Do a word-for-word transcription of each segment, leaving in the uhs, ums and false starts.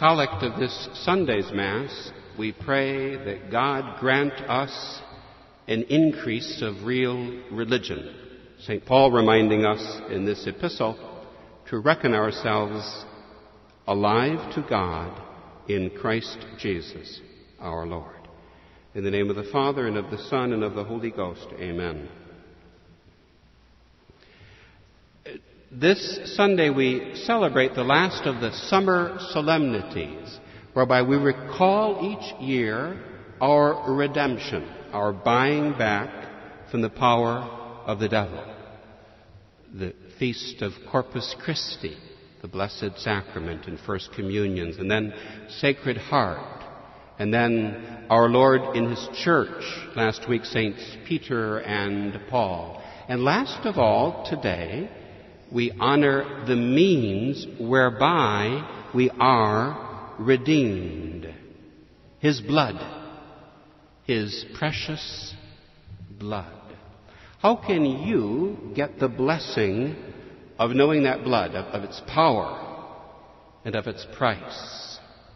collect of this Sunday's Mass, we pray that God grant us an increase of real religion. Saint Paul reminding us in this epistle to reckon ourselves alive to God in Christ Jesus our Lord. In the name of the Father, and of the Son, and of the Holy Ghost, amen. This Sunday we celebrate the last of the summer solemnities, whereby we recall each year our redemption, our buying back from the power of the devil. The feast of Corpus Christi, the Blessed Sacrament and First Communions, and then Sacred Heart, and then our Lord in His church, last week Saints Peter and Paul. And last of all, today, we honor the means whereby we are redeemed. His blood, His precious blood. How can you get the blessing of knowing that blood, of, of its power and of its price?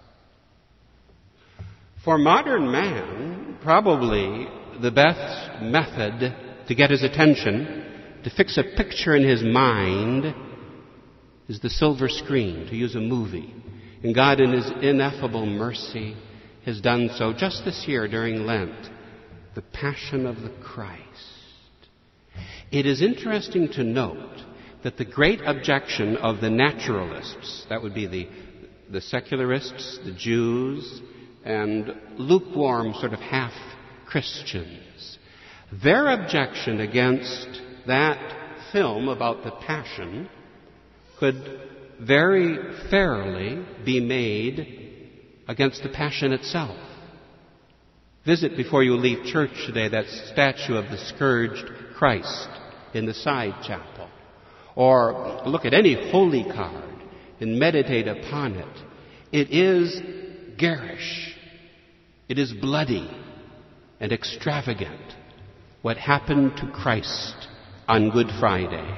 For modern man, probably the best method to get his attention, to fix a picture in his mind, is the silver screen, to use a movie. And God, in His ineffable mercy, has done so just this year during Lent, the Passion of the Christ. It is interesting to note that the great objection of the naturalists, that would be the, the secularists, the Jews, and lukewarm sort of half-Christians, their objection against that film about the Passion could very fairly be made against the Passion itself. Visit before you leave church today that statue of the scourged Christ in the side chapel. Or look at any holy card and meditate upon it. It is garish. It is bloody and extravagant. What happened to Christ on Good Friday.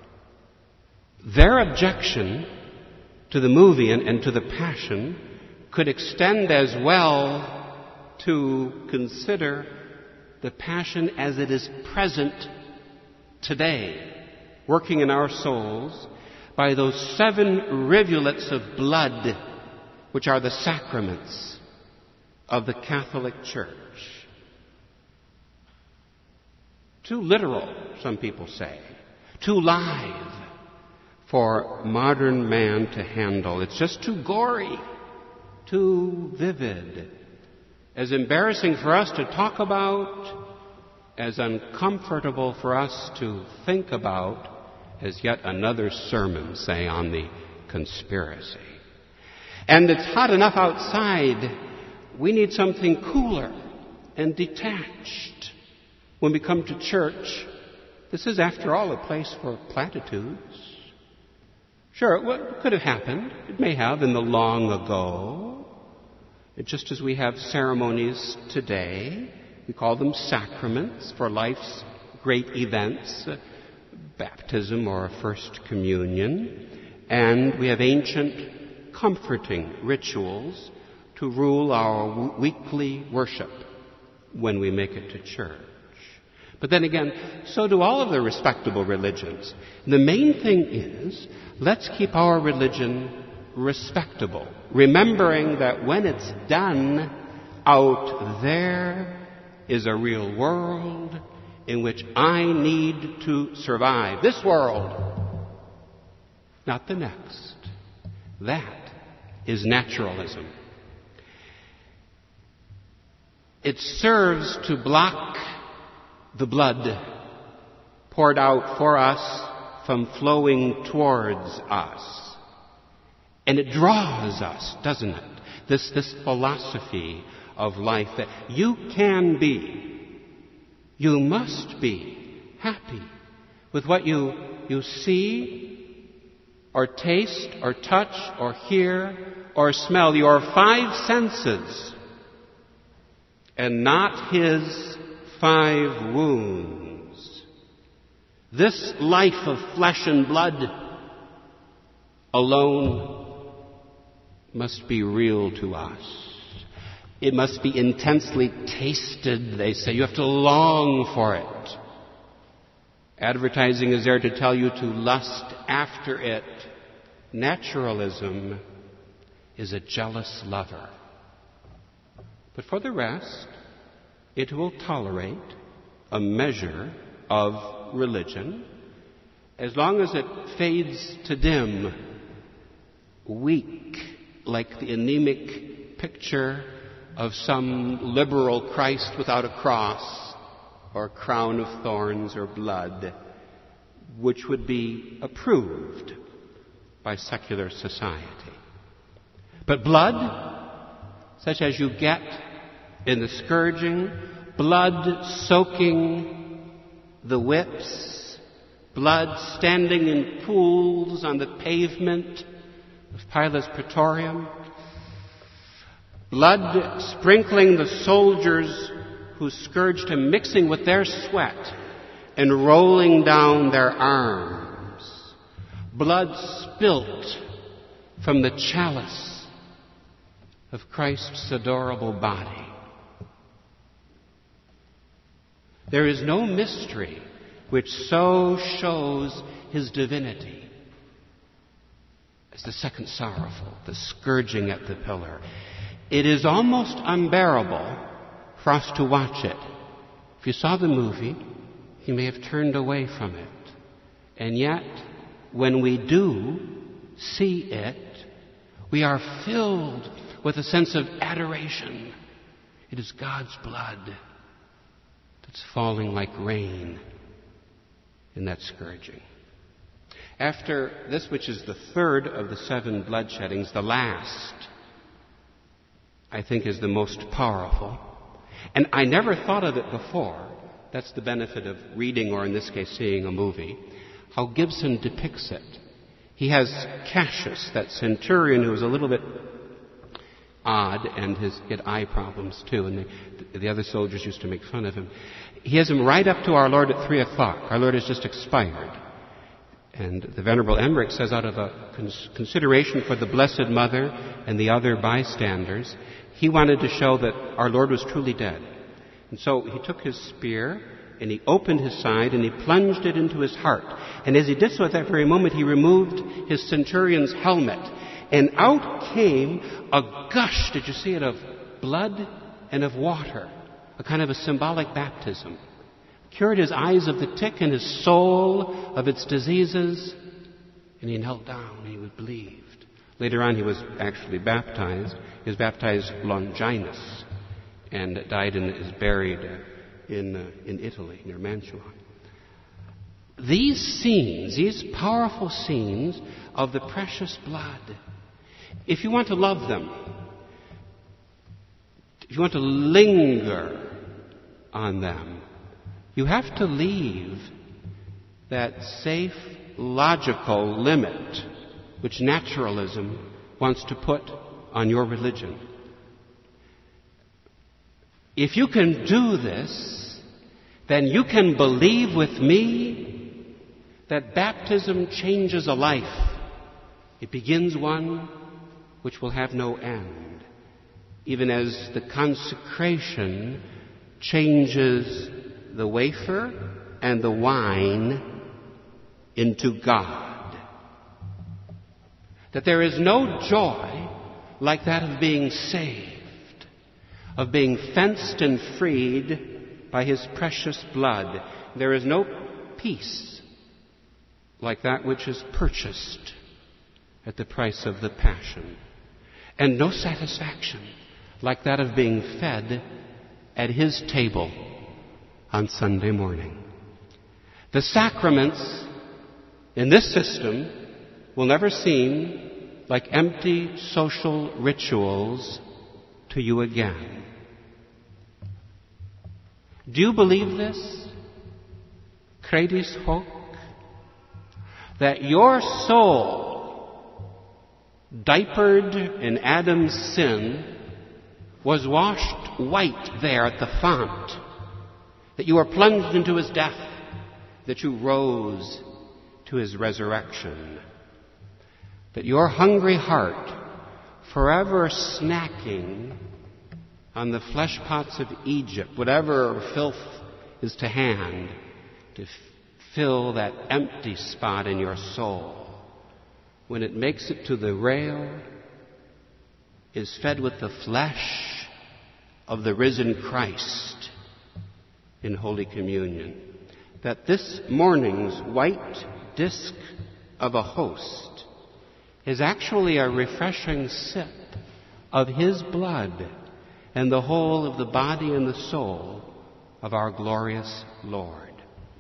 Their objection to the movie and, and to the Passion could extend as well to consider the Passion as it is present today, working in our souls by those seven rivulets of blood which are the sacraments of the Catholic Church. Too literal, some people say. Too live for modern man to handle. It's just too gory, too vivid. As embarrassing for us to talk about, as uncomfortable for us to think about as yet another sermon, say, on the conspiracy. And it's hot enough outside. We need something cooler and detached. When we come to church, this is, after all, a place for platitudes. Sure, it could have happened. It may have in the long ago. Just as we have ceremonies today, we call them sacraments for life's great events, baptism or a first communion. And we have ancient comforting rituals to rule our weekly worship when we make it to church. But then again, so do all of the respectable religions. And the main thing is, let's keep our religion respectable, remembering that when it's done, out there is a real world in which I need to survive. This world, not the next. That is naturalism. It serves to block the blood poured out for us from flowing towards us. And it draws us, doesn't it? This, this philosophy of life that you can be, you must be happy with what you, you see or taste or touch or hear or smell, your five senses, and not his five wounds. This life of flesh and blood alone must be real to us. It must be intensely tasted, they say. You have to long for it. Advertising is there to tell you to lust after it. Naturalism is a jealous lover. But for the rest, it will tolerate a measure of religion as long as it fades to dim, weak, like the anemic picture of some liberal Christ without a cross or a crown of thorns or blood, which would be approved by secular society. But blood, such as you get in the scourging, blood soaking the whips, blood standing in pools on the pavement of Pilate's Praetorium, blood sprinkling the soldiers who scourged him, mixing with their sweat and rolling down their arms, blood spilt from the chalice of Christ's adorable body. There is no mystery which so shows his divinity as the second sorrowful, the scourging at the pillar. It is almost unbearable for us to watch it. If you saw the movie, you may have turned away from it. And yet, when we do see it, we are filled with a sense of adoration. It is God's blood that's falling like rain in that scourging. After this, which is the third of the seven bloodsheddings, the last, I think, is the most powerful. And I never thought of it before. That's the benefit of reading, or in this case, seeing a movie, how Gibson depicts it. He has Cassius, that centurion who was a little bit odd, and his, he had eye problems too, and the, the other soldiers used to make fun of him. He has him right up to our Lord at three o'clock. Our Lord has just expired. And the Venerable Emmerich says, out of a cons- consideration for the Blessed Mother and the other bystanders, he wanted to show that our Lord was truly dead. And so he took his spear and he opened his side and he plunged it into his heart. And as he did so at that very moment, he removed his centurion's helmet. And out came a gush, did you see it, of blood and of water, a kind of a symbolic baptism. Cured his eyes of the tick and his soul of its diseases, and he knelt down and he was believed. Later on, he was actually baptized. He was baptized Longinus and died and is buried in, uh, in Italy, near Mantua. These scenes, these powerful scenes of the precious blood, if you want to love them, if you want to linger on them, you have to leave that safe, logical limit which naturalism wants to put on your religion. If you can do this, then you can believe with me that baptism changes a life. It begins one which will have no end, even as the consecration changes the wafer and the wine into God. That there is no joy like that of being saved, of being fenced and freed by his precious blood. There is no peace like that which is purchased at the price of the passion, and no satisfaction like that of being fed at his table on Sunday morning. The sacraments in this system will never seem like empty social rituals to you again. Do you believe this? Credis hoc? That your soul, diapered in Adam's sin, was washed white there at the font, that you were plunged into his death, that you rose to his resurrection, that your hungry heart forever snacking on the flesh pots of Egypt, whatever filth is to hand, to f- fill that empty spot in your soul, when it makes it to the rail, is fed with the flesh of the risen Christ in Holy Communion. That this morning's white disk of a host is actually a refreshing sip of His blood and the whole of the body and the soul of our glorious Lord.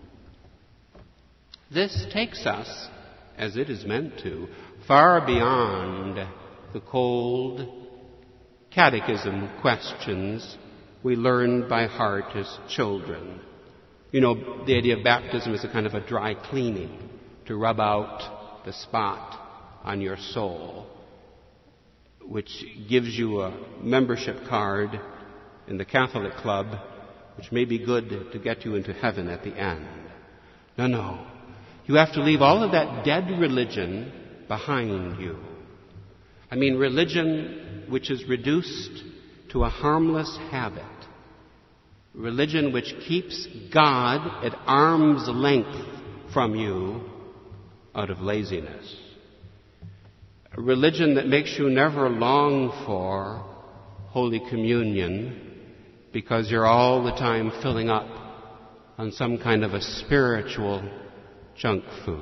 This takes us, as it is meant to, far beyond the cold catechism questions we learned by heart as children. You know, the idea of baptism is a kind of a dry cleaning to rub out the spot on your soul, which gives you a membership card in the Catholic club, which may be good to get you into heaven at the end. No, no. You have to leave all of that dead religion behind you. I mean, religion which is reduced to a harmless habit. Religion which keeps God at arm's length from you out of laziness. A religion that makes you never long for Holy Communion because you're all the time filling up on some kind of a spiritual junk food.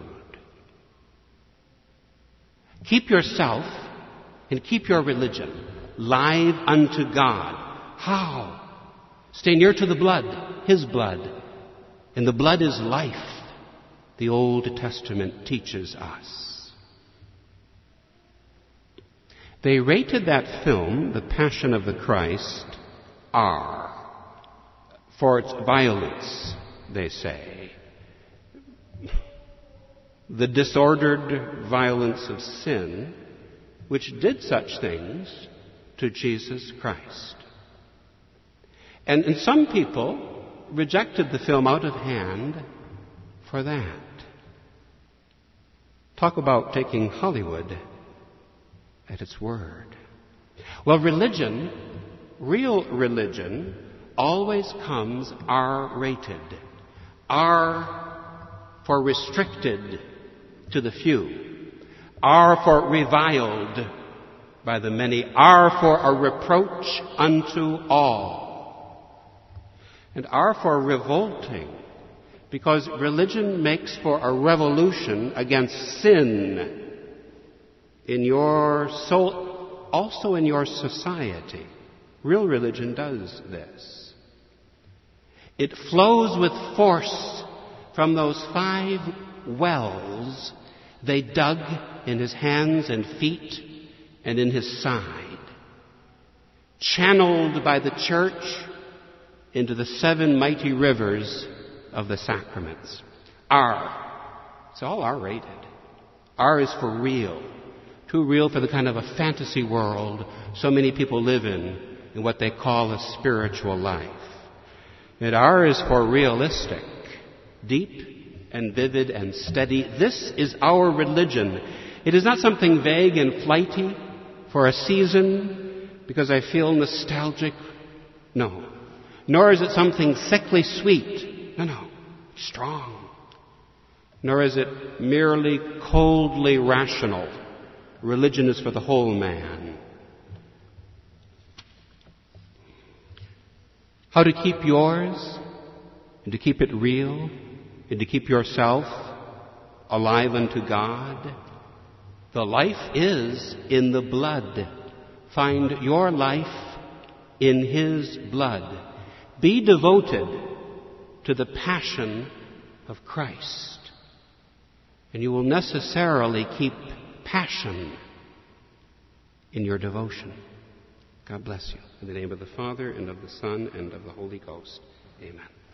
Keep yourself and keep your religion live unto God. How? Stay near to the blood, His blood. And the blood is life, the Old Testament teaches us. They rated that film, The Passion of the Christ, R, for its violence, they say. The disordered violence of sin, which did such things to Jesus Christ. And, and some people rejected the film out of hand for that. Talk about taking Hollywood at its word. Well, religion, real religion, always comes R-rated. R for restricted to the few. R for reviled by the many. R for a reproach unto all. And R for revolting, because religion makes for a revolution against sin in your soul, also in your society. Real religion does this. It flows with force from those five wells they dug in His hands and feet and in His side, channeled by the church into the seven mighty rivers of the sacraments. R. It's all R-rated. R is for real. Too real for the kind of a fantasy world so many people live in, in what they call a spiritual life. And R is for realistic, deep and vivid and steady. This is our religion. It is not something vague and flighty for a season because I feel nostalgic. No. Nor is it something thickly sweet. No, no. Strong. Nor is it merely coldly rational. Religion is for the whole man. How to keep yours and to keep it real and to keep yourself alive unto God? The life is in the blood. Find your life in His blood. Be devoted to the passion of Christ, and you will necessarily keep passion in your devotion. God bless you. In the name of the Father, and of the Son, and of the Holy Ghost. Amen.